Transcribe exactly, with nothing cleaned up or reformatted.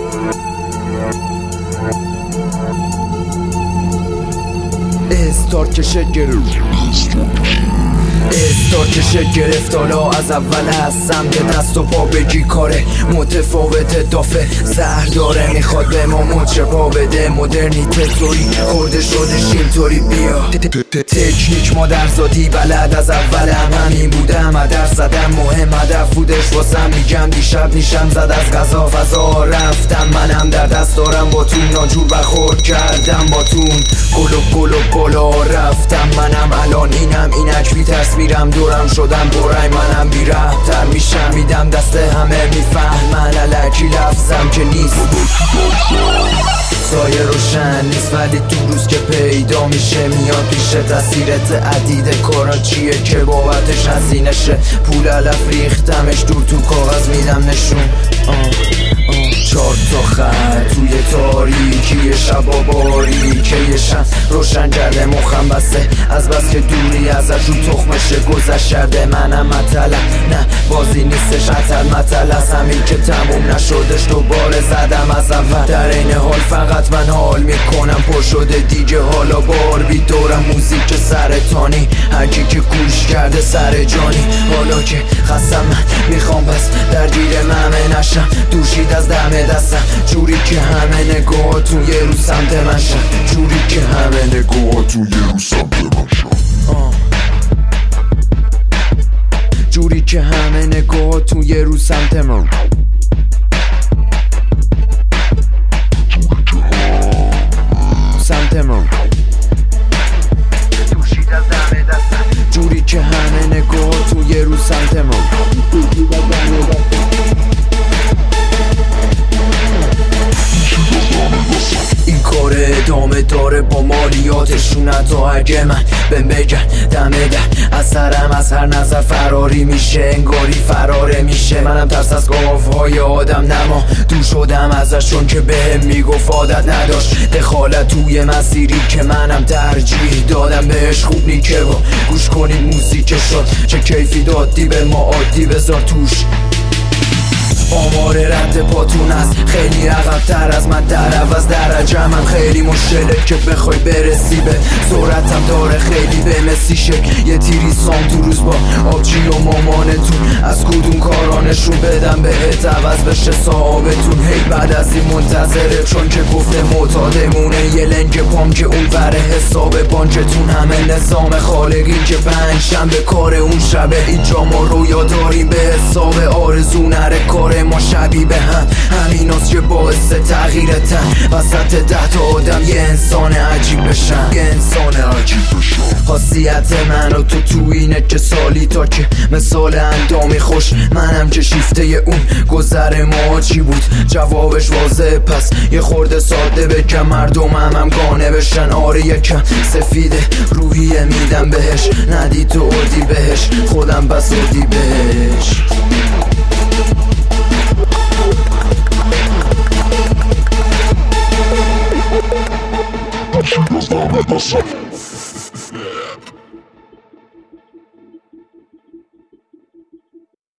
استار کشه گرفت استار کشه گرفت حالا از اول هستم که دست و پا بگی کاره متفاوت دافه زهر داره میخواد به ما مچه پا بده مدرنیته طوری خورده شدش اینطوری بیا تکنیک مادرزادی بلد از اول هم همین بودم هدف زدم مهم هدف بودش واسم میگم دیشب نیشم زد از غذا فضا رفتم منم در دست دارم با تون ناجور برخورد کردم با تون گلو گلو بالا رفتم منم الان اینم اینک بیترس میرم دورم شدم برای منم بی رفتر میشم میدم دست همه میفهمن الکی لفظم که نیست سایه روشن نیست ولی تو روز که پیدا میشه میاد پیش تاثیرت عدید کارا چیه که بابتش هزینشه پول علف ریختمش دور تو کاغذ میدم نشون آه آه. چهار تا خط توی تاریکی شبا باریکیشن روشن کرده مخم بسته از بس که دوری ازش رو تخمشه گذشت کرده منم مطلع نه بازی نیستش حتل مطلع از همین که تموم نشدش دوباره زدم از اول در این حال فقط من حال میکنم پر شده دیگه حالا بار بی دورم موزیک سرطانی هرکی که گوش کرده سر جانی حالا که خستم من میخوام بس درگیر ممه نشم دوشید از دم دستم جوری که همه نگاهاتون یه رو سمت من شد جوری که همه نگاهاتون یه رو سمت من شد جوری که همه نگاهاتون یه رو سمت من سمت من جوری که همه نگاهاتون یه رو سمت من این کار ادامه داره با مالیاتشون حتی اگه من بهم بگن دمه در از سرم از هر نظر فراری میشه انگاری فراره میشه منم ترس از گاوهای آدم نما دور شدم ازشون که بهم میگفت عادت نداشت دخالت توی مسیری که منم ترجیح دادم بهش خوب نیکه با گوش کنید موزیک شد چه کیفی دادی به ما عادی بذار توش آمار رد پاتون است خیلی عقب‌تر از من در عوض درجه من خیلی مشکله که بخوای برسی به سرعتم داره خیلی به مسی شک یه تیری سام تو روز با آبجی و مامانتون از کدوم کارانشون بدم بهت عوض بشه صاحبتون هی بعد از این منتظره چون که گفته معتادمونه یه لنگ پام که اون وره حساب بانکتون همه نظام خالقی که پنج شنبه کار اون شبه اینجا ما رویا داریم به حساب آرزو نره کار ما شبیه به هم همین هست که باعث تغییرتن وسط ده تا آدم یه انسان عجیب بشن یه انسان عجیب بشن خاصیت من و تو تو اینه که سالی تا که مثال اندامی خوش منم که شیفته اون گذر ما چی بود جوابش واضحه پس یه خورده ساده بکن مردم هم هم گانه بشن آره یکم سفیده روحیه میدم بهش ندی تو اردی بهش خودم بس اردی بهش She does not make us